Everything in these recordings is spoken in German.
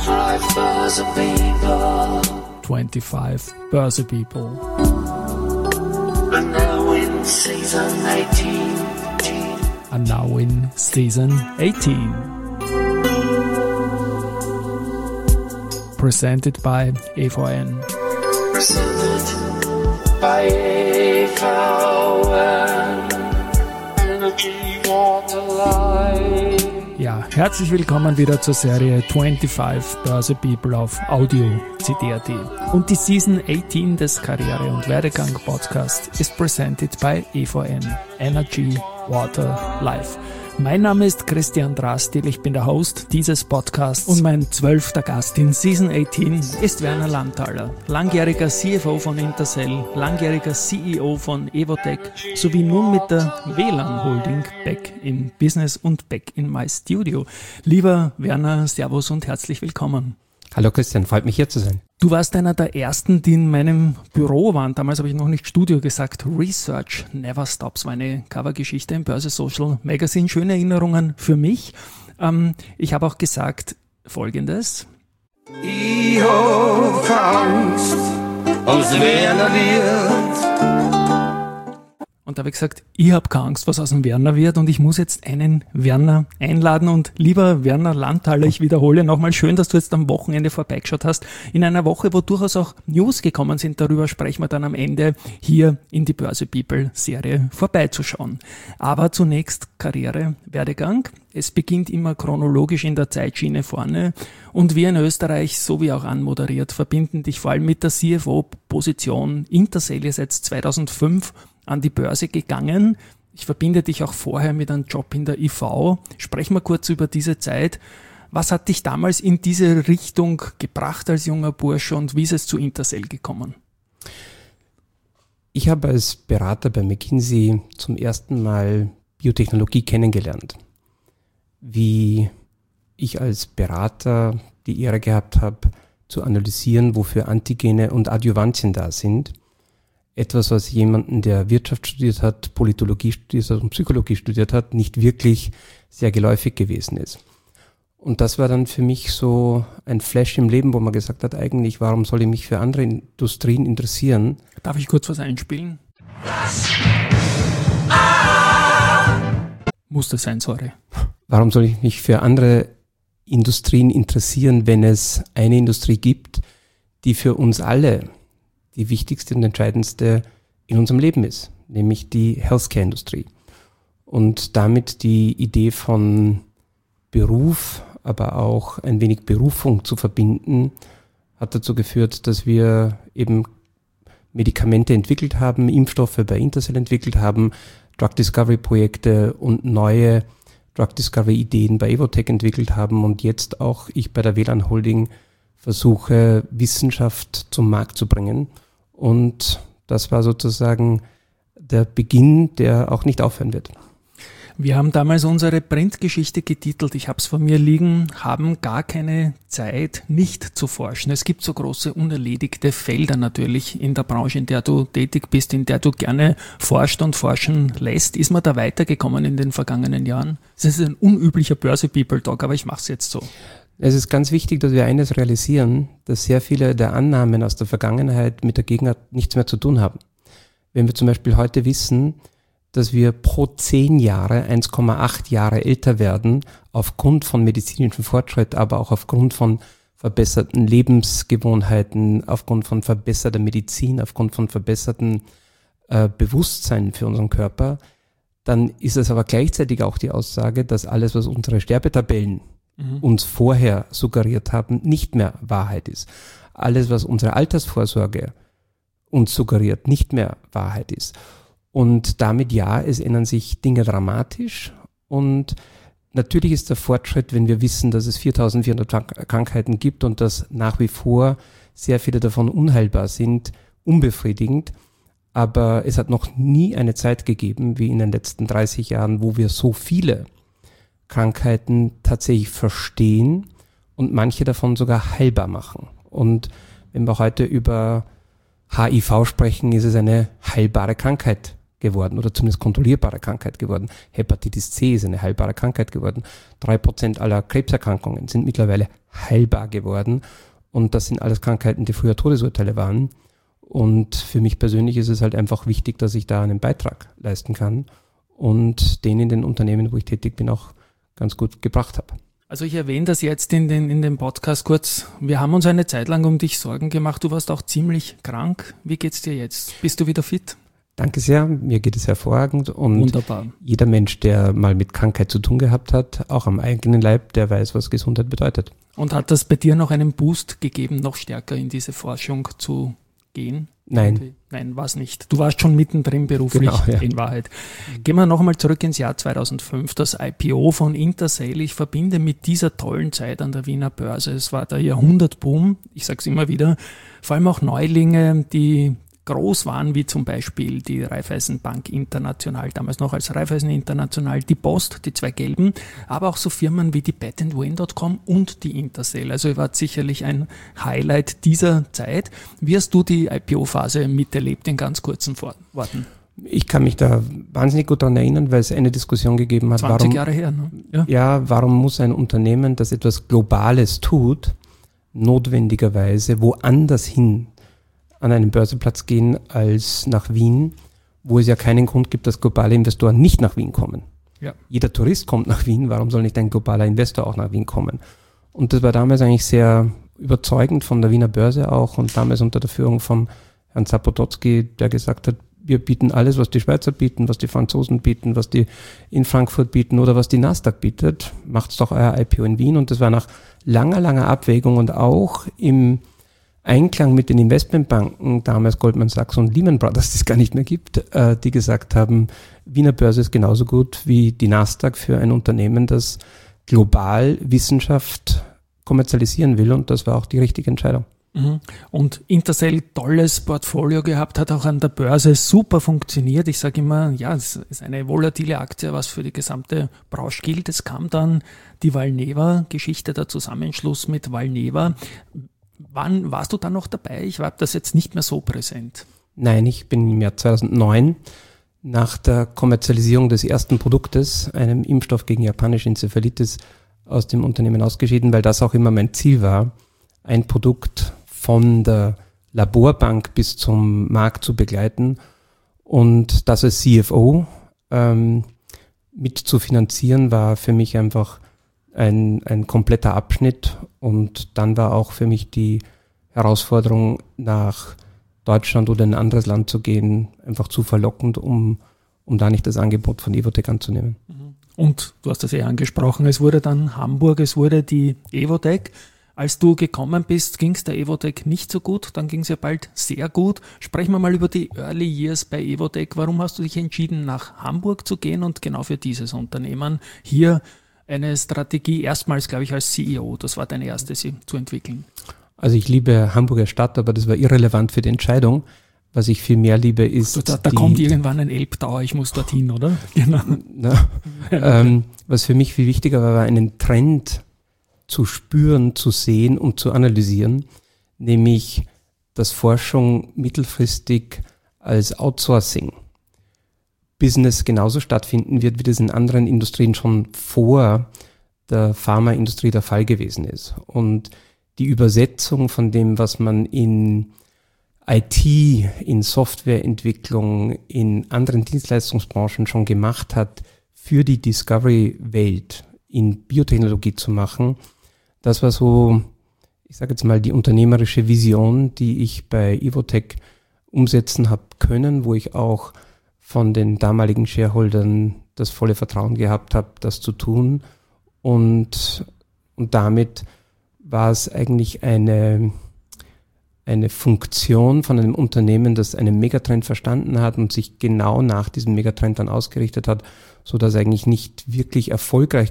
25 Börse People. And now in season 18. And now in season 18. Presented by EVN. Presented by EVN. Energy, water, light. Ja, herzlich willkommen wieder zur Serie 25 Börse People auf Audio CD.at. Und die Season 18 des Karriere- und Werdegang-Podcast ist presented by EVN, Energy, Water, Life. Mein Name ist Christian Drastil, ich bin der Host dieses Podcasts und mein 12. Gast in Season 18 ist Werner Lanthaler, langjähriger CFO von Intercell, langjähriger CEO von Evotec sowie nun mit der WLAN Holding back in Business und back in my Studio. Lieber Werner, Servus und herzlich willkommen. Hallo Christian, freut mich hier zu sein. Du warst einer der ersten, die in meinem Büro waren. Damals habe ich noch nicht Studio gesagt. Research Never Stops war eine Covergeschichte im Börse Social Magazine. Schöne Erinnerungen für mich. Ich habe auch gesagt Folgendes. Ich hab Angst, was Werner wird. Und da habe ich gesagt, ich habe keine Angst, was aus dem Werner wird und ich muss jetzt einen Werner einladen. Und lieber Werner Lanthaler, ich wiederhole nochmal, schön, dass du jetzt am Wochenende vorbeigeschaut hast. In einer Woche, wo durchaus auch News gekommen sind, darüber sprechen wir dann am Ende hier in die Börse People Serie vorbeizuschauen. Aber zunächst Karriere, Werdegang. Es beginnt immer chronologisch in der Zeitschiene vorne und wir in Österreich, so wie auch anmoderiert, verbinden dich vor allem mit der CFO-Position. Intercell ist jetzt 2005 an die Börse gegangen. Ich verbinde dich auch vorher mit einem Job in der IV. Sprechen wir kurz über diese Zeit. Was hat dich damals in diese Richtung gebracht als junger Bursche und wie ist es zu Intercell gekommen? Ich habe als Berater bei McKinsey zum ersten Mal Biotechnologie kennengelernt. Wie ich als Berater die Ehre gehabt habe, zu analysieren, wofür Antigene und Adjuvantien da sind. Etwas, was jemanden, der Wirtschaft studiert hat, Politologie studiert hat und Psychologie studiert hat, nicht wirklich sehr geläufig gewesen ist. Und das war dann für mich so ein Flash im Leben, wo man gesagt hat, eigentlich, warum soll ich mich für andere Industrien interessieren? Darf ich kurz was einspielen? Muss das sein, sorry. Warum soll ich mich für andere Industrien interessieren, wenn es eine Industrie gibt, die für uns alle die wichtigste und entscheidendste in unserem Leben ist, nämlich die Healthcare-Industrie. Und damit die Idee von Beruf, aber auch ein wenig Berufung zu verbinden, hat dazu geführt, dass wir eben Medikamente entwickelt haben, Impfstoffe bei Intercell entwickelt haben, Drug Discovery Projekte und neue Drug Discovery Ideen bei Evotec entwickelt haben und jetzt auch ich bei der WLAN Holding versuche, Wissenschaft zum Markt zu bringen. Und das war sozusagen der Beginn, der auch nicht aufhören wird. Wir haben damals unsere Printgeschichte getitelt, ich habe es vor mir liegen, haben gar keine Zeit, nicht zu forschen. Es gibt so große unerledigte Felder natürlich in der Branche, in der du tätig bist, in der du gerne forscht und forschen lässt. Ist man da weitergekommen in den vergangenen Jahren? Das ist ein unüblicher Börse-People-Talk, aber ich mache es jetzt so. Es ist ganz wichtig, dass wir eines realisieren, dass sehr viele der Annahmen aus der Vergangenheit mit der Gegenwart nichts mehr zu tun haben. Wenn wir zum Beispiel heute wissen, dass wir pro 10 Jahre 1,8 Jahre älter werden, aufgrund von medizinischem Fortschritt, aber auch aufgrund von verbesserten Lebensgewohnheiten, aufgrund von verbesserter Medizin, aufgrund von verbesserten Bewusstsein für unseren Körper, dann ist es aber gleichzeitig auch die Aussage, dass alles, was unsere Sterbetabellen uns vorher suggeriert haben, nicht mehr Wahrheit ist. Alles, was unsere Altersvorsorge uns suggeriert, nicht mehr Wahrheit ist. Und damit ja, es ändern sich Dinge dramatisch und natürlich ist der Fortschritt, wenn wir wissen, dass es 4400 Krankheiten gibt und dass nach wie vor sehr viele davon unheilbar sind, unbefriedigend. Aber es hat noch nie eine Zeit gegeben, wie in den letzten 30 Jahren, wo wir so viele Krankheiten tatsächlich verstehen und manche davon sogar heilbar machen. Und wenn wir heute über HIV sprechen, ist es eine heilbare Krankheit geworden oder zumindest kontrollierbare Krankheit geworden. Hepatitis C ist eine heilbare Krankheit geworden. 3% aller Krebserkrankungen sind mittlerweile heilbar geworden. Und das sind alles Krankheiten, die früher Todesurteile waren. Und für mich persönlich ist es halt einfach wichtig, dass ich da einen Beitrag leisten kann und den in den Unternehmen, wo ich tätig bin, auch ganz gut gebracht habe. Also ich erwähne das jetzt in dem Podcast kurz. Wir haben uns eine Zeit lang um dich Sorgen gemacht. Du warst auch ziemlich krank. Wie geht's dir jetzt? Bist du wieder fit? Danke sehr, mir geht es hervorragend und Wunderbar. Jeder Mensch, der mal mit Krankheit zu tun gehabt hat, auch am eigenen Leib, der weiß, was Gesundheit bedeutet. Und hat das bei dir noch einen Boost gegeben, noch stärker in diese Forschung zu gehen? Nein. Nein, war es nicht. Du warst schon mittendrin beruflich, Genau, ja. in Wahrheit. Gehen wir nochmal zurück ins Jahr 2005, das IPO von Intersail. Ich verbinde mit dieser tollen Zeit an der Wiener Börse. Es war der Jahrhundertboom, ich sage es immer wieder, vor allem auch Neulinge, die groß waren, wie zum Beispiel die Raiffeisenbank International, damals noch als Raiffeisen International, die Post, die zwei gelben, aber auch so Firmen wie die patentwin.com und die Intersail. Also war sicherlich ein Highlight dieser Zeit. Wie hast du die IPO-Phase miterlebt in ganz kurzen Worten? Ich kann mich da wahnsinnig gut daran erinnern, weil es eine Diskussion gegeben hat, 20 Jahre her, ne? warum muss ein Unternehmen, das etwas Globales tut, notwendigerweise woanders hin an einen Börsenplatz gehen als nach Wien, wo es ja keinen Grund gibt, dass globale Investoren nicht nach Wien kommen. Ja. Jeder Tourist kommt nach Wien, warum soll nicht ein globaler Investor auch nach Wien kommen? Und das war damals eigentlich sehr überzeugend von der Wiener Börse auch und damals unter der Führung von Herrn Zapototzky, der gesagt hat, wir bieten alles, was die Schweizer bieten, was die Franzosen bieten, was die in Frankfurt bieten oder was die Nasdaq bietet. Macht's doch euer IPO in Wien. Und das war nach langer Abwägung und auch im Einklang mit den Investmentbanken, damals Goldman Sachs und Lehman Brothers, die es gar nicht mehr gibt, die gesagt haben, Wiener Börse ist genauso gut wie die Nasdaq für ein Unternehmen, das global Wissenschaft kommerzialisieren will. Und das war auch die richtige Entscheidung. Und Intersail, tolles Portfolio gehabt, hat auch an der Börse super funktioniert. Ich sage immer, ja, es ist eine volatile Aktie, was für die gesamte Branche gilt. Es kam dann die Valneva-Geschichte, der Zusammenschluss mit Valneva. Wann warst du da noch dabei? Ich war das jetzt nicht mehr so präsent. Nein, ich bin im Jahr 2009 nach der Kommerzialisierung des ersten Produktes, einem Impfstoff gegen japanische Enzephalitis, aus dem Unternehmen ausgeschieden, weil das auch immer mein Ziel war, ein Produkt von der Laborbank bis zum Markt zu begleiten und das als CFO mit zu finanzieren, war für mich einfach ein kompletter Abschnitt und dann war auch für mich die Herausforderung, nach Deutschland oder in ein anderes Land zu gehen, einfach zu verlockend, um da nicht das Angebot von Evotec anzunehmen. Und du hast das ja angesprochen, es wurde dann Hamburg, es wurde die Evotec. Als du gekommen bist, ging es der Evotec nicht so gut, dann ging es ja bald sehr gut. Sprechen wir mal über die Early Years bei Evotec. Warum hast du dich entschieden, nach Hamburg zu gehen und genau für dieses Unternehmen hier eine Strategie, erstmals, glaube ich, als CEO, das war deine erste, sie zu entwickeln? Also ich liebe Hamburger Stadt, aber das war irrelevant für die Entscheidung. Was ich viel mehr liebe, ist Da kommt irgendwann ein Elbtower, ich muss dorthin, oder? Genau. Was für mich viel wichtiger war einen Trend zu spüren, zu sehen und zu analysieren, nämlich, dass Forschung mittelfristig als Outsourcing-Business genauso stattfinden wird, wie das in anderen Industrien schon vor der Pharmaindustrie der Fall gewesen ist. Und die Übersetzung von dem, was man in IT, in Softwareentwicklung, in anderen Dienstleistungsbranchen schon gemacht hat, für die Discovery-Welt in Biotechnologie zu machen, das war so, ich sage jetzt mal, die unternehmerische Vision, die ich bei Evotec umsetzen habe können, wo ich auch von den damaligen Shareholdern das volle Vertrauen gehabt habe, das zu tun. Und damit war es eigentlich eine Funktion von einem Unternehmen, das einen Megatrend verstanden hat und sich genau nach diesem Megatrend dann ausgerichtet hat, so dass eigentlich nicht wirklich erfolgreich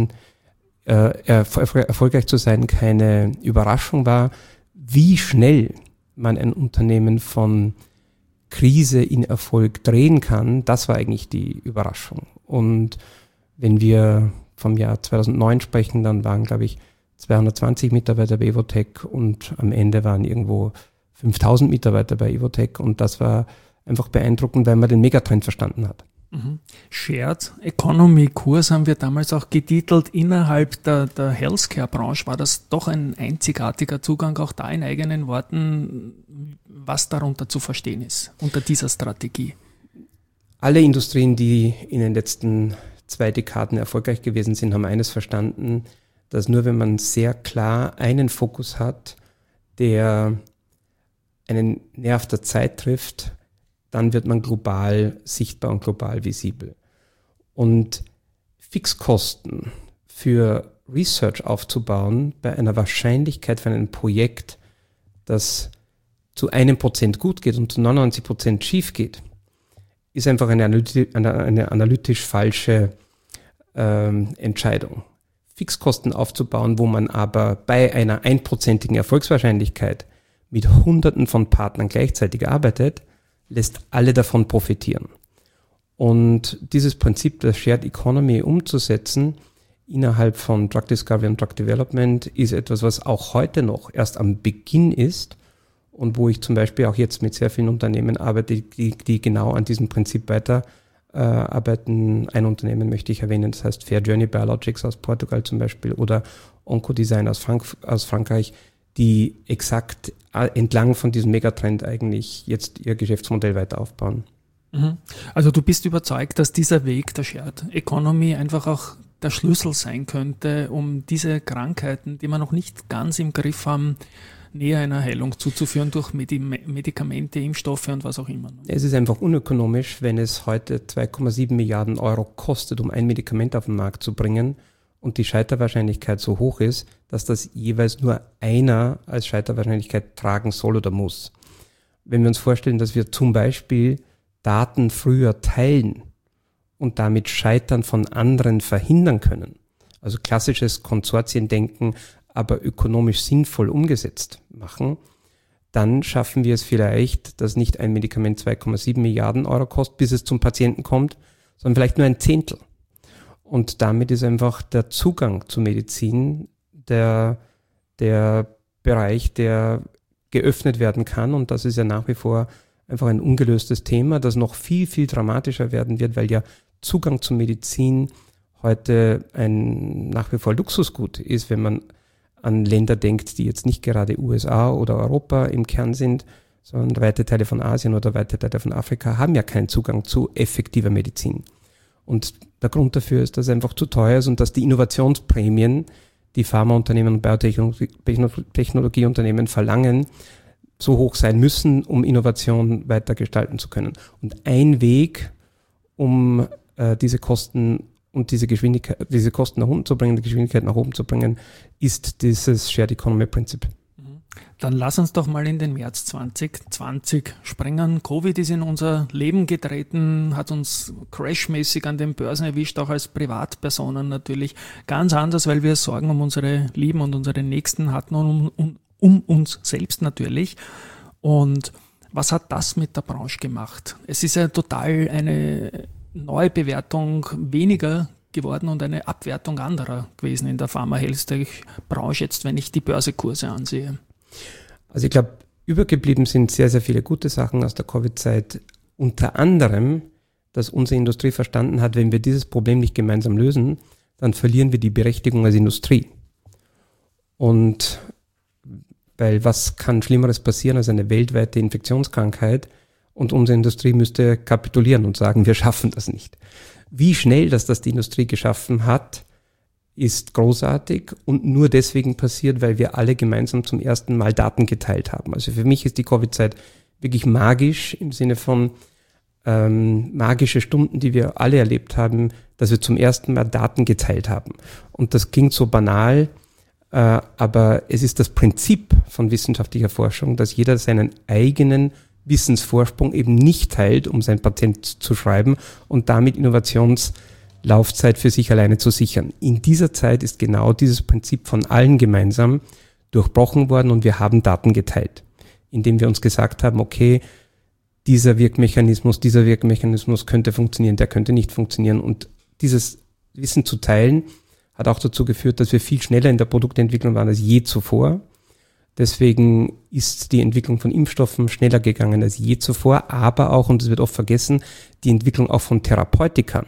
zu sein keine Überraschung war, wie schnell man ein Unternehmen von Krise in Erfolg drehen kann. Das war eigentlich die Überraschung. Und wenn wir vom Jahr 2009 sprechen, dann waren, glaube ich, 220 Mitarbeiter bei Evotec und am Ende waren irgendwo 5000 Mitarbeiter bei Evotec und das war einfach beeindruckend, weil man den Megatrend verstanden hat. Shared Economy Kurs haben wir damals auch getitelt. Innerhalb der Healthcare-Branche war das doch ein einzigartiger Zugang, auch da in eigenen Worten, was darunter zu verstehen ist, unter dieser Strategie. Alle Industrien, die in den letzten 2 Dekaden erfolgreich gewesen sind, haben eines verstanden, dass nur wenn man sehr klar einen Fokus hat, der einen Nerv der Zeit trifft, dann wird man global sichtbar und global visibel. Und Fixkosten für Research aufzubauen bei einer Wahrscheinlichkeit für ein Projekt, das zu 1% gut geht und zu 99% schief geht, ist einfach eine analytisch falsche Entscheidung. Fixkosten aufzubauen, wo man aber bei einer 1%igen Erfolgswahrscheinlichkeit mit Hunderten von Partnern gleichzeitig arbeitet, lässt alle davon profitieren. Und dieses Prinzip der Shared Economy umzusetzen innerhalb von Drug Discovery und Drug Development ist etwas, was auch heute noch erst am Beginn ist und wo ich zum Beispiel auch jetzt mit sehr vielen Unternehmen arbeite, die genau an diesem Prinzip weiter arbeiten. Ein Unternehmen möchte ich erwähnen, das heißt Fair Journey Biologics aus Portugal zum Beispiel oder Oncodesign aus Frankreich, die exakt entlang von diesem Megatrend eigentlich jetzt ihr Geschäftsmodell weiter aufbauen. Also du bist überzeugt, dass dieser Weg der Shared Economy einfach auch der Schlüssel sein könnte, um diese Krankheiten, die wir noch nicht ganz im Griff haben, näher einer Heilung zuzuführen durch Medikamente, Impfstoffe und was auch immer. Es ist einfach unökonomisch, wenn es heute 2,7 Milliarden Euro kostet, um ein Medikament auf den Markt zu bringen und die Scheiterwahrscheinlichkeit so hoch ist, dass das jeweils nur einer als Scheiterwahrscheinlichkeit tragen soll oder muss. Wenn wir uns vorstellen, dass wir zum Beispiel Daten früher teilen und damit Scheitern von anderen verhindern können, also klassisches Konsortiendenken, aber ökonomisch sinnvoll umgesetzt machen, dann schaffen wir es vielleicht, dass nicht ein Medikament 2,7 Milliarden Euro kostet, bis es zum Patienten kommt, sondern vielleicht nur ein Zehntel. Und damit ist einfach der Zugang zur Medizin der Bereich, der geöffnet werden kann. Und das ist ja nach wie vor einfach ein ungelöstes Thema, das noch viel, viel dramatischer werden wird, weil ja Zugang zur Medizin heute ein nach wie vor Luxusgut ist, wenn man an Länder denkt, die jetzt nicht gerade USA oder Europa im Kern sind, sondern weite Teile von Asien oder weite Teile von Afrika haben ja keinen Zugang zu effektiver Medizin. Und der Grund dafür ist, dass es einfach zu teuer ist und dass die Innovationsprämien, die Pharmaunternehmen und Biotechnologieunternehmen verlangen, so hoch sein müssen, um Innovation weiter gestalten zu können. Und ein Weg, um diese Kosten und diese Kosten nach unten zu bringen, die Geschwindigkeit nach oben zu bringen, ist dieses Shared Economy Prinzip. Dann lass uns doch mal in den März 2020 springen. Covid ist in unser Leben getreten, hat uns crashmäßig an den Börsen erwischt, auch als Privatpersonen natürlich. Ganz anders, weil wir Sorgen um unsere Lieben und unsere Nächsten hatten und um uns selbst natürlich. Und was hat das mit der Branche gemacht? Es ist ja total eine Neubewertung weniger geworden und eine Abwertung anderer gewesen in der Pharma-Health-Branche, jetzt wenn ich die Börsekurse ansehe. Also ich glaube, übergeblieben sind sehr, sehr viele gute Sachen aus der Covid-Zeit. Unter anderem, dass unsere Industrie verstanden hat, wenn wir dieses Problem nicht gemeinsam lösen, dann verlieren wir die Berechtigung als Industrie. Und weil was kann Schlimmeres passieren als eine weltweite Infektionskrankheit und unsere Industrie müsste kapitulieren und sagen, wir schaffen das nicht. Wie schnell das die Industrie geschaffen hat, ist großartig und nur deswegen passiert, weil wir alle gemeinsam zum ersten Mal Daten geteilt haben. Also für mich ist die Covid-Zeit wirklich magisch im Sinne von magische Stunden, die wir alle erlebt haben, dass wir zum ersten Mal Daten geteilt haben. Und das klingt so banal, aber es ist das Prinzip von wissenschaftlicher Forschung, dass jeder seinen eigenen Wissensvorsprung eben nicht teilt, um sein Patent zu schreiben und damit Innovationslaufzeit für sich alleine zu sichern. In dieser Zeit ist genau dieses Prinzip von allen gemeinsam durchbrochen worden und wir haben Daten geteilt, indem wir uns gesagt haben, okay, dieser Wirkmechanismus könnte funktionieren, der könnte nicht funktionieren und dieses Wissen zu teilen hat auch dazu geführt, dass wir viel schneller in der Produktentwicklung waren als je zuvor, Deswegen ist die Entwicklung von Impfstoffen schneller gegangen als je zuvor, aber auch, und das wird oft vergessen, die Entwicklung auch von Therapeutikern,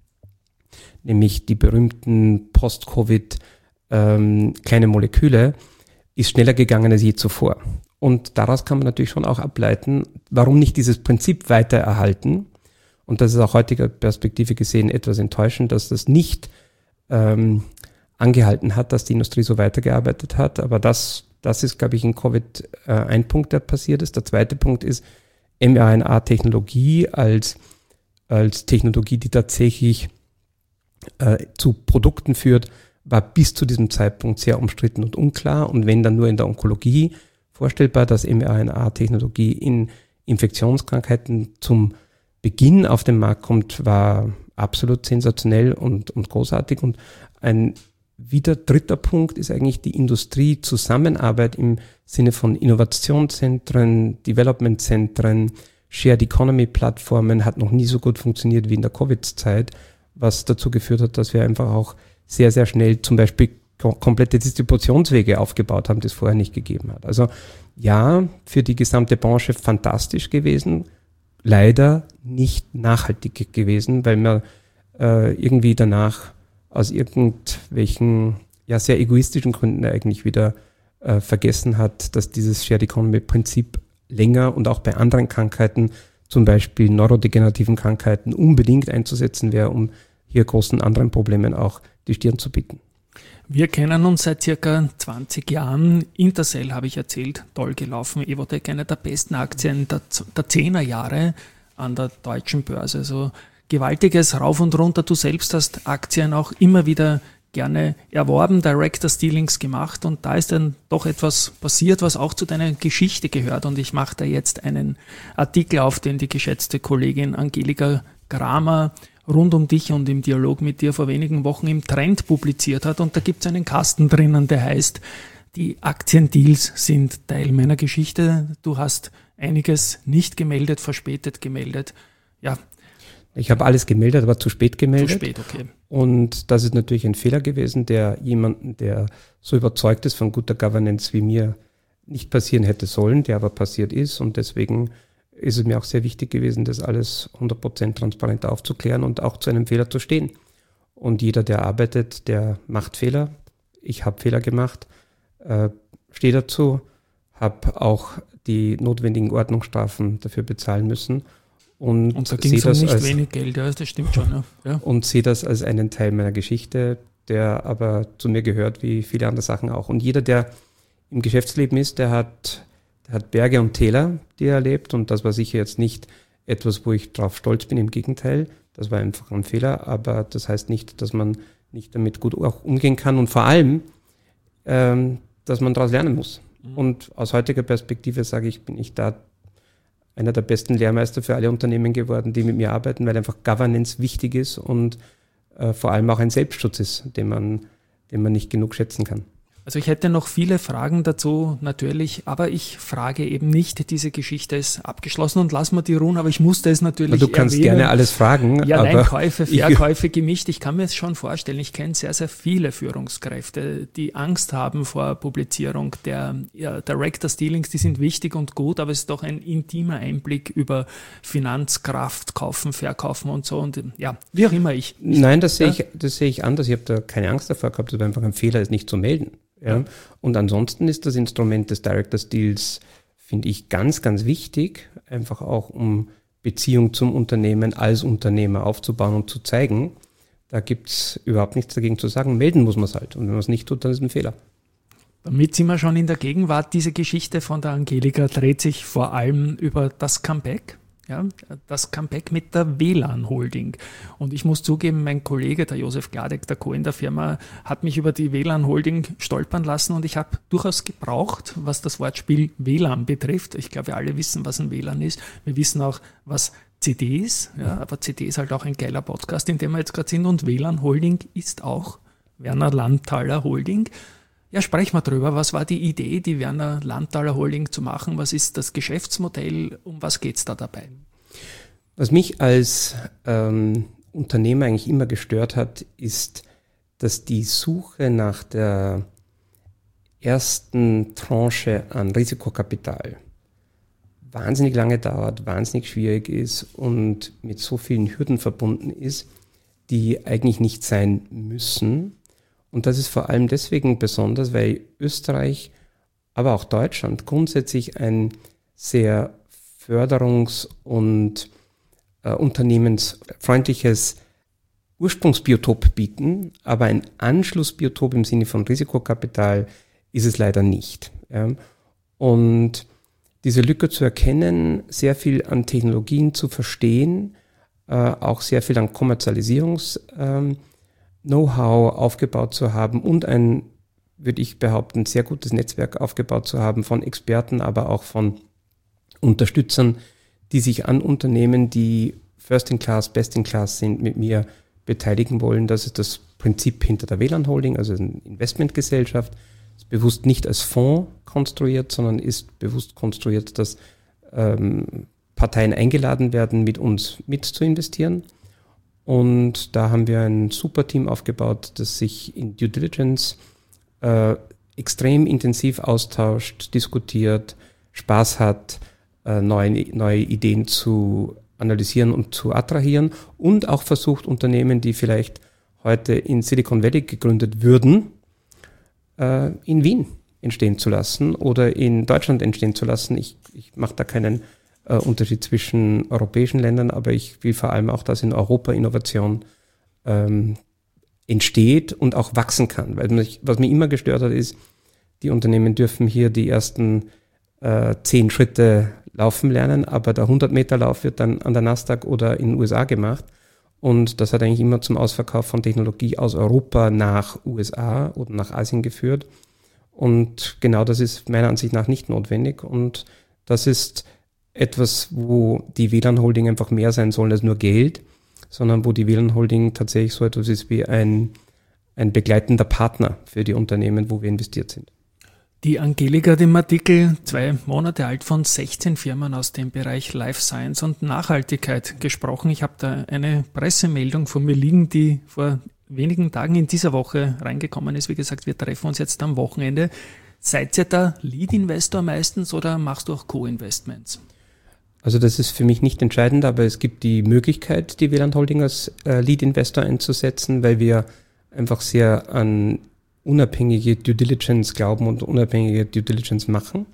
nämlich die berühmten Post-Covid kleine Moleküle, ist schneller gegangen als je zuvor. Und daraus kann man natürlich schon auch ableiten, warum nicht dieses Prinzip weiter erhalten. Und das ist auch heutiger Perspektive gesehen etwas enttäuschend, dass das nicht angehalten hat, dass die Industrie so weitergearbeitet hat. Aber das ist, glaube ich, in Covid ein Punkt, der passiert ist. Der zweite Punkt ist mRNA-Technologie als Technologie, die tatsächlich zu Produkten führt, war bis zu diesem Zeitpunkt sehr umstritten und unklar. Und wenn dann nur in der Onkologie vorstellbar, dass mRNA-Technologie in Infektionskrankheiten zum Beginn auf den Markt kommt, war absolut sensationell und großartig. Und ein wieder dritter Punkt ist eigentlich die Industrie-Zusammenarbeit im Sinne von Innovationszentren, Developmentzentren, Shared Economy-Plattformen hat noch nie so gut funktioniert wie in der Covid-Zeit, was dazu geführt hat, dass wir einfach auch sehr, sehr schnell zum Beispiel komplette Distributionswege aufgebaut haben, die es vorher nicht gegeben hat. Also ja, für die gesamte Branche fantastisch gewesen, leider nicht nachhaltig gewesen, weil man irgendwie danach aus irgendwelchen sehr egoistischen Gründen eigentlich wieder vergessen hat, dass dieses Shared Economy Prinzip länger und auch bei anderen Krankheiten, zum Beispiel neurodegenerativen Krankheiten, unbedingt einzusetzen wäre, um hier großen anderen Problemen auch die Stirn zu bieten. Wir kennen uns seit circa 20 Jahren. Intercell, habe ich erzählt, toll gelaufen. Evotec, eine der besten Aktien der 10er Jahre an der deutschen Börse. Also gewaltiges Rauf und Runter. Du selbst hast Aktien auch immer wieder gerne erworben, Directors Dealings gemacht und da ist dann doch etwas passiert, was auch zu deiner Geschichte gehört und ich mache da jetzt einen Artikel auf, den die geschätzte Kollegin Angelika Kramer rund um dich und im Dialog mit dir vor wenigen Wochen im Trend publiziert hat und da gibt es einen Kasten drinnen, der heißt, die Aktiendeals sind Teil meiner Geschichte. Du hast einiges nicht gemeldet, verspätet gemeldet. Ja. Ich habe alles gemeldet, aber zu spät gemeldet. Zu spät, okay. Und das ist natürlich ein Fehler gewesen, der jemanden, der so überzeugt ist von guter Governance wie mir, nicht passieren hätte sollen, der aber passiert ist. Und deswegen ist es mir auch sehr wichtig gewesen, das alles 100% transparent aufzuklären und auch zu einem Fehler zu stehen. Und jeder, der arbeitet, der macht Fehler. Ich habe Fehler gemacht, stehe dazu, habe auch die notwendigen Ordnungsstrafen dafür bezahlen müssen. Und da ging es um nicht wenig Geld, ja, das stimmt schon. Ja. Und sehe das als einen Teil meiner Geschichte, der aber zu mir gehört, wie viele andere Sachen auch. Und jeder, der im Geschäftsleben ist, der hat Berge und Täler, die er erlebt. Und das war sicher jetzt nicht etwas, wo ich drauf stolz bin. Im Gegenteil, das war einfach ein Fehler. Aber das heißt nicht, dass man nicht damit gut auch umgehen kann. Und vor allem, dass man daraus lernen muss. Und aus heutiger Perspektive sage ich, bin ich da einer der besten Lehrmeister für alle Unternehmen geworden, die mit mir arbeiten, weil einfach Governance wichtig ist und vor allem auch ein Selbstschutz ist, den man nicht genug schätzen kann. Also ich hätte noch viele Fragen dazu natürlich, aber ich frage eben nicht, diese Geschichte ist abgeschlossen und lass mal die ruhen, aber ich musste es natürlich Du kannst erwähnen. gerne alles fragen. Ja, aber nein, Käufe, Verkäufe gemischt. Ich kann mir es schon vorstellen, ich kenne sehr, sehr viele Führungskräfte, die Angst haben vor Publizierung der Directors Dealings, die sind wichtig und gut, aber es ist doch ein intimer Einblick über Finanzkraft, Kaufen, Verkaufen und so und ja, wie auch immer ich. Nein, das sehe ich anders. Ich habe da keine Angst davor gehabt, es war einfach ein Fehler, es nicht zu melden. Ja. Und ansonsten ist das Instrument des Directors Deals, finde ich, ganz, ganz wichtig, einfach auch um Beziehung zum Unternehmen als Unternehmer aufzubauen und zu zeigen. Da gibt es überhaupt nichts dagegen zu sagen. Melden muss man es halt. Und wenn man es nicht tut, dann ist es ein Fehler. Damit sind wir schon in der Gegenwart. Diese Geschichte von der Angelika dreht sich vor allem über das Comeback. Ja, das Comeback mit der WLAN Holding. Und ich muss zugeben, mein Kollege, der Josef Gladek, der Co. in der Firma, hat mich über die WLAN Holding stolpern lassen und ich habe durchaus gebraucht, was das Wortspiel WLAN betrifft. Ich glaube, wir alle wissen, was ein WLAN ist. Wir wissen auch, was CD ist. Ja, aber CD ist halt auch ein geiler Podcast, in dem wir jetzt gerade sind. Und WLAN Holding ist auch Werner Landthaler Holding. Ja, sprechen wir drüber. Was war die Idee, die Werner Landthaler Holding zu machen? Was ist das Geschäftsmodell? Um was geht es da dabei? Was mich als Unternehmer eigentlich immer gestört hat, ist, dass die Suche nach der ersten Tranche an Risikokapital wahnsinnig lange dauert, wahnsinnig schwierig ist und mit so vielen Hürden verbunden ist, die eigentlich nicht sein müssen. Und das ist vor allem deswegen besonders, weil Österreich, aber auch Deutschland grundsätzlich ein sehr förderungs- und unternehmensfreundliches Ursprungsbiotop bieten, aber ein Anschlussbiotop im Sinne von Risikokapital ist es leider nicht. Ja. Und diese Lücke zu erkennen, sehr viel an Technologien zu verstehen, auch sehr viel an Kommerzialisierungs-Know-how aufgebaut zu haben und ein, würde ich behaupten, sehr gutes Netzwerk aufgebaut zu haben von Experten, aber auch von Unterstützern, die sich an Unternehmen, die First in Class, Best in Class sind, mit mir beteiligen wollen. Das ist das Prinzip hinter der WLAN Holding, also eine Investmentgesellschaft. Ist bewusst nicht als Fonds konstruiert, sondern ist bewusst konstruiert, dass Parteien eingeladen werden, mit uns mit zu investieren. Und da haben wir ein super Team aufgebaut, das sich in Due Diligence extrem intensiv austauscht, diskutiert, Spaß hat, neue Ideen zu analysieren und zu attrahieren und auch versucht, Unternehmen, die vielleicht heute in Silicon Valley gegründet würden, in Wien entstehen zu lassen oder in Deutschland entstehen zu lassen. Ich mache da keinen Unterschied zwischen europäischen Ländern, aber ich will vor allem auch, dass in Europa Innovation entsteht und auch wachsen kann. Weil was mich immer gestört hat, ist, die Unternehmen dürfen hier die ersten 10 Schritte laufen lernen, aber der 100-Meter-Lauf wird dann an der Nasdaq oder in den USA gemacht. Und das hat eigentlich immer zum Ausverkauf von Technologie aus Europa nach USA oder nach Asien geführt. Und genau das ist meiner Ansicht nach nicht notwendig. Und das ist etwas, wo die WLAN Holding einfach mehr sein soll als nur Geld, sondern wo die WLAN Holding tatsächlich so etwas ist wie ein begleitender Partner für die Unternehmen, wo wir investiert sind. Die Angelika hat im Artikel 2 Monate alt von 16 Firmen aus dem Bereich Life Science und Nachhaltigkeit gesprochen. Ich habe da eine Pressemeldung von mir liegen, die vor wenigen Tagen in dieser Woche reingekommen ist. Wie gesagt, wir treffen uns jetzt am Wochenende. Seid ihr da Lead-Investor meistens oder machst du auch Co-Investments? Also das ist für mich nicht entscheidend, aber es gibt die Möglichkeit, die WLAN Holding als Lead-Investor einzusetzen, weil wir einfach sehr an unabhängige Due Diligence glauben und unabhängige Due Diligence machen.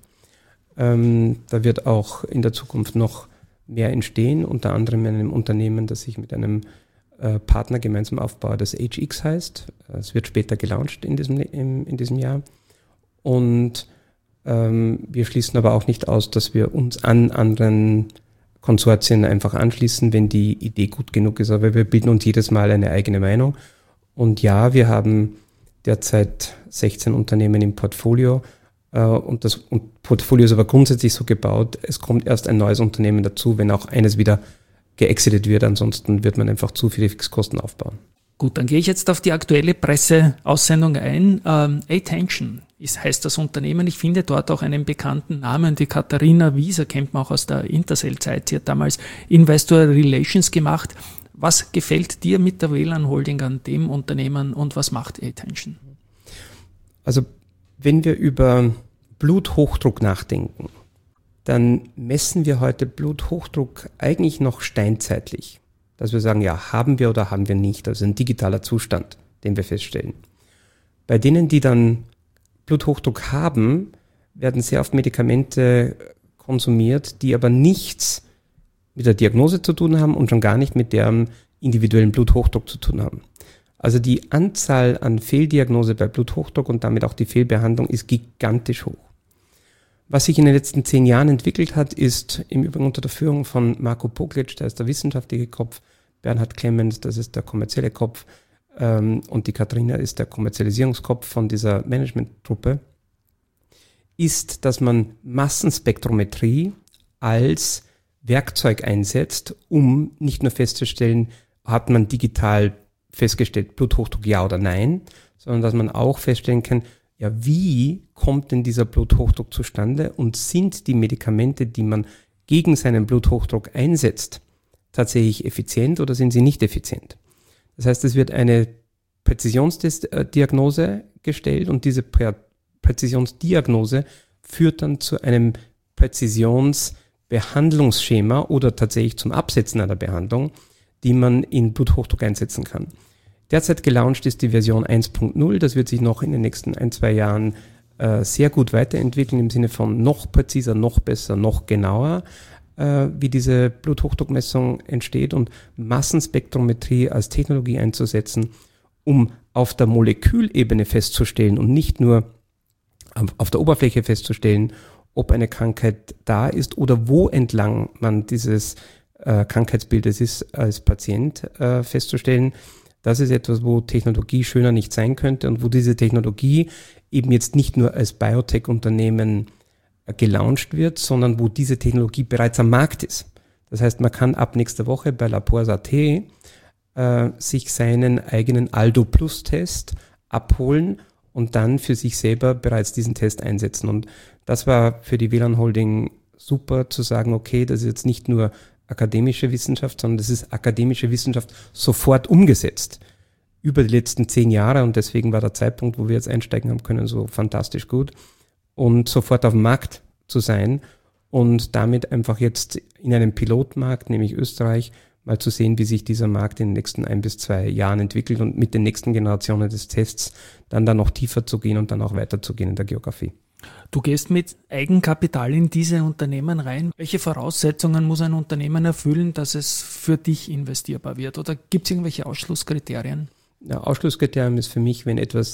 Da wird auch in der Zukunft noch mehr entstehen, unter anderem in einem Unternehmen, das ich mit einem Partner gemeinsam aufbaue, das HX heißt. Es wird später gelauncht in diesem Jahr. Und wir schließen aber auch nicht aus, dass wir uns an anderen Konsortien einfach anschließen, wenn die Idee gut genug ist. Aber wir bilden uns jedes Mal eine eigene Meinung. Und ja, wir haben derzeit 16 Unternehmen im Portfolio und das Portfolio ist aber grundsätzlich so gebaut, es kommt erst ein neues Unternehmen dazu, wenn auch eines wieder geexitet wird, ansonsten wird man einfach zu viele Fixkosten aufbauen. Gut, dann gehe ich jetzt auf die aktuelle Presseaussendung ein. Attention heißt das Unternehmen. Ich finde dort auch einen bekannten Namen. Die Katharina Wieser kennt man auch aus der Intercell-Zeit. Sie hat damals Investor Relations gemacht. Was gefällt dir mit der WLAN Holding an dem Unternehmen und was macht Attention? Also wenn wir über Bluthochdruck nachdenken, dann messen wir heute Bluthochdruck eigentlich noch steinzeitlich. Dass wir sagen, ja, haben wir oder haben wir nicht. Also ein digitaler Zustand, den wir feststellen. Bei denen, die dann Bluthochdruck haben, werden sehr oft Medikamente konsumiert, die aber nichts mit der Diagnose zu tun haben und schon gar nicht mit deren individuellen Bluthochdruck zu tun haben. Also die Anzahl an Fehldiagnose bei Bluthochdruck und damit auch die Fehlbehandlung ist gigantisch hoch. Was sich in den letzten 10 Jahren entwickelt hat, ist im Übrigen unter der Führung von Marco Poglic, der ist der wissenschaftliche Kopf, Bernhard Clemens, das ist der kommerzielle Kopf und die Katharina ist der Kommerzialisierungskopf von dieser Managementtruppe, ist, dass man Massenspektrometrie als Werkzeug einsetzt, um nicht nur festzustellen, hat man digital festgestellt, Bluthochdruck ja oder nein, sondern dass man auch feststellen kann, ja, wie kommt denn dieser Bluthochdruck zustande und sind die Medikamente, die man gegen seinen Bluthochdruck einsetzt, tatsächlich effizient oder sind sie nicht effizient? Das heißt, es wird eine Präzisionsdiagnose gestellt und diese Präzisionsdiagnose führt dann zu einem Präzisionsbehandlungsschema oder tatsächlich zum Absetzen einer Behandlung, die man in Bluthochdruck einsetzen kann. Derzeit gelauncht ist die Version 1.0. Das wird sich noch in den nächsten 1-2 Jahren sehr gut weiterentwickeln, im Sinne von noch präziser, noch besser, noch genauer, wie diese Bluthochdruckmessung entsteht und Massenspektrometrie als Technologie einzusetzen, um auf der Molekülebene festzustellen und nicht nur auf der Oberfläche festzustellen, ob eine Krankheit da ist oder wo entlang man dieses Krankheitsbildes ist, als Patient festzustellen. Das ist etwas, wo Technologie schöner nicht sein könnte und wo diese Technologie eben jetzt nicht nur als Biotech-Unternehmen gelauncht wird, sondern wo diese Technologie bereits am Markt ist. Das heißt, man kann ab nächster Woche bei Lapors.at sich seinen eigenen Aldo-Plus-Test abholen und dann für sich selber bereits diesen Test einsetzen. Und das war für die WLAN Holding super zu sagen, okay, das ist jetzt nicht nur akademische Wissenschaft, sondern das ist akademische Wissenschaft sofort umgesetzt über die letzten 10 Jahre und deswegen war der Zeitpunkt, wo wir jetzt einsteigen haben können, so fantastisch gut und sofort auf dem Markt zu sein und damit einfach jetzt in einem Pilotmarkt, nämlich Österreich, mal zu sehen, wie sich dieser Markt in den nächsten 1 bis 2 Jahren entwickelt und mit den nächsten Generationen des Tests dann da noch tiefer zu gehen und dann auch weiterzugehen in der Geografie. Du gehst mit Eigenkapital in diese Unternehmen rein. Welche Voraussetzungen muss ein Unternehmen erfüllen, dass es für dich investierbar wird? Oder gibt es irgendwelche Ausschlusskriterien? Ja, Ausschlusskriterium ist für mich, wenn etwas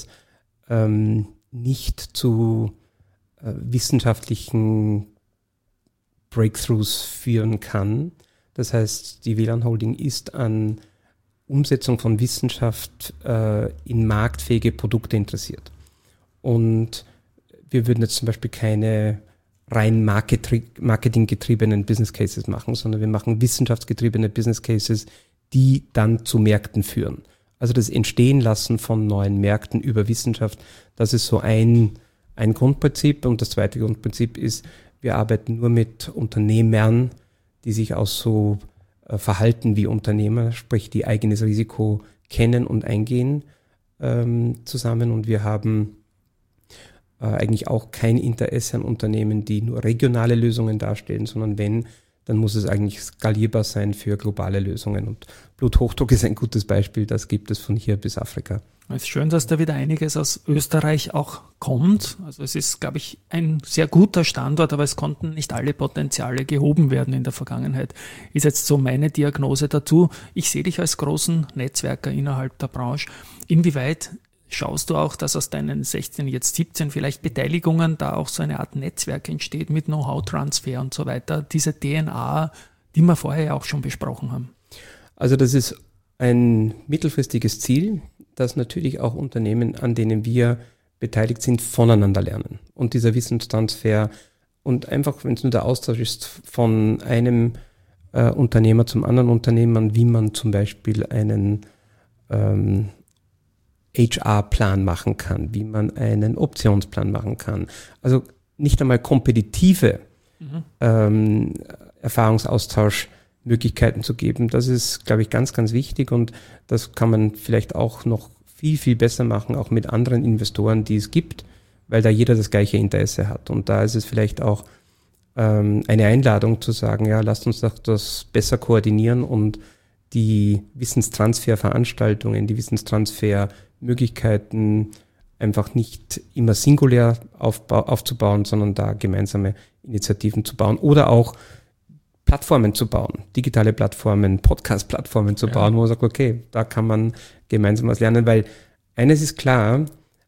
nicht zu wissenschaftlichen Breakthroughs führen kann. Das heißt, die WLAN Holding ist an Umsetzung von Wissenschaft in marktfähige Produkte interessiert. Und wir würden jetzt zum Beispiel keine rein marketinggetriebenen Business Cases machen, sondern wir machen wissenschaftsgetriebene Business Cases, die dann zu Märkten führen. Also das Entstehen lassen von neuen Märkten über Wissenschaft, das ist so ein Grundprinzip. Und das zweite Grundprinzip ist, wir arbeiten nur mit Unternehmern, die sich auch so verhalten wie Unternehmer, sprich die eigenes Risiko kennen und eingehen zusammen. Und wir haben eigentlich auch kein Interesse an Unternehmen, die nur regionale Lösungen darstellen, sondern wenn, dann muss es eigentlich skalierbar sein für globale Lösungen. Und Bluthochdruck ist ein gutes Beispiel, das gibt es von hier bis Afrika. Es ist schön, dass da wieder einiges aus Österreich auch kommt. Also es ist, glaube ich, ein sehr guter Standort, aber es konnten nicht alle Potenziale gehoben werden in der Vergangenheit. Ist jetzt so meine Diagnose dazu. Ich sehe dich als großen Netzwerker innerhalb der Branche. Inwieweit schaust du auch, dass aus deinen 16, jetzt 17 vielleicht Beteiligungen da auch so eine Art Netzwerk entsteht mit Know-how-Transfer und so weiter, diese DNA, die wir vorher ja auch schon besprochen haben? Also das ist ein mittelfristiges Ziel, dass natürlich auch Unternehmen, an denen wir beteiligt sind, voneinander lernen. Und dieser Wissenstransfer und einfach, wenn es nur der Austausch ist von einem Unternehmer zum anderen Unternehmer, wie man zum Beispiel einen HR-Plan machen kann, wie man einen Optionsplan machen kann. Also nicht einmal kompetitive Erfahrungsaustauschmöglichkeiten zu geben. Das ist, glaube ich, ganz, ganz wichtig und das kann man vielleicht auch noch viel, viel besser machen, auch mit anderen Investoren, die es gibt, weil da jeder das gleiche Interesse hat. Und da ist es vielleicht auch eine Einladung zu sagen, ja, lasst uns doch das besser koordinieren und die Wissenstransferveranstaltungen, die Wissenstransfermöglichkeiten einfach nicht immer singulär aufzubauen, sondern da gemeinsame Initiativen zu bauen oder auch Plattformen zu bauen, digitale Plattformen, Podcast-Plattformen zu bauen, wo man sagt, okay, da kann man gemeinsam was lernen, weil eines ist klar,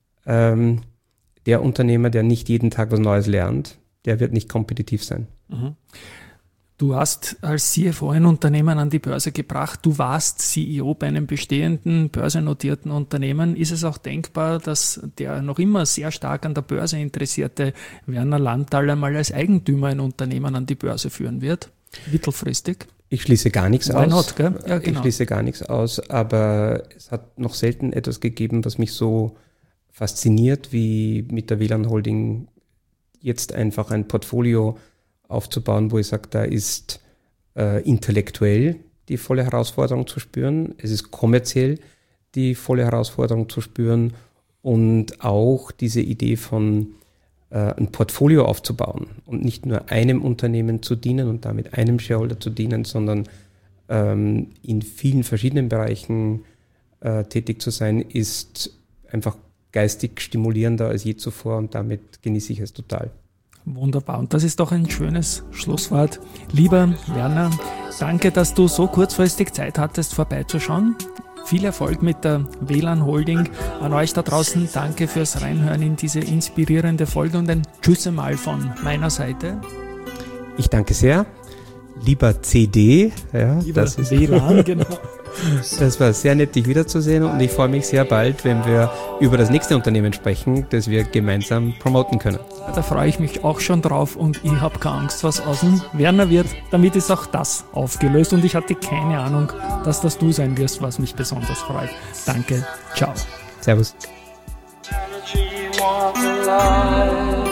der Unternehmer, der nicht jeden Tag was Neues lernt, der wird nicht kompetitiv sein. Mhm. Du hast als CFO ein Unternehmen an die Börse gebracht. Du warst CEO bei einem bestehenden börsennotierten Unternehmen. Ist es auch denkbar, dass der noch immer sehr stark an der Börse interessierte Werner Lanthaler mal als Eigentümer ein Unternehmen an die Börse führen wird? Mittelfristig? Ich schließe gar nichts aus. Not, gell? Ja, genau. Ich schließe gar nichts aus, aber es hat noch selten etwas gegeben, was mich so fasziniert, wie mit der WLAN Holding jetzt einfach ein Portfolio aufzubauen, wo ich sage, da ist intellektuell die volle Herausforderung zu spüren, es ist kommerziell die volle Herausforderung zu spüren und auch diese Idee von ein Portfolio aufzubauen und nicht nur einem Unternehmen zu dienen und damit einem Shareholder zu dienen, sondern in vielen verschiedenen Bereichen tätig zu sein, ist einfach geistig stimulierender als je zuvor und damit genieße ich es total. Wunderbar. Und das ist doch ein schönes Schlusswort. Lieber Werner, danke, dass du so kurzfristig Zeit hattest, vorbeizuschauen. Viel Erfolg mit der WLAN Holding. An euch da draußen danke fürs Reinhören in diese inspirierende Folge und ein Tschüss einmal von meiner Seite. Ich danke sehr. Lieber CD, ja, Lieber das ist WLAN, genau. Das war sehr nett, dich wiederzusehen und ich freue mich sehr bald, wenn wir über das nächste Unternehmen sprechen, das wir gemeinsam promoten können. Da freue ich mich auch schon drauf und ich habe keine Angst, was aus dem Werner wird. Damit ist auch das aufgelöst und ich hatte keine Ahnung, dass das du sein wirst, was mich besonders freut. Danke, ciao. Servus. Energy walk alive.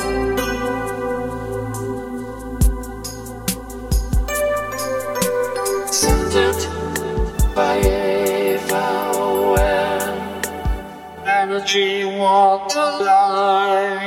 Scented by Ava when energy walked alive.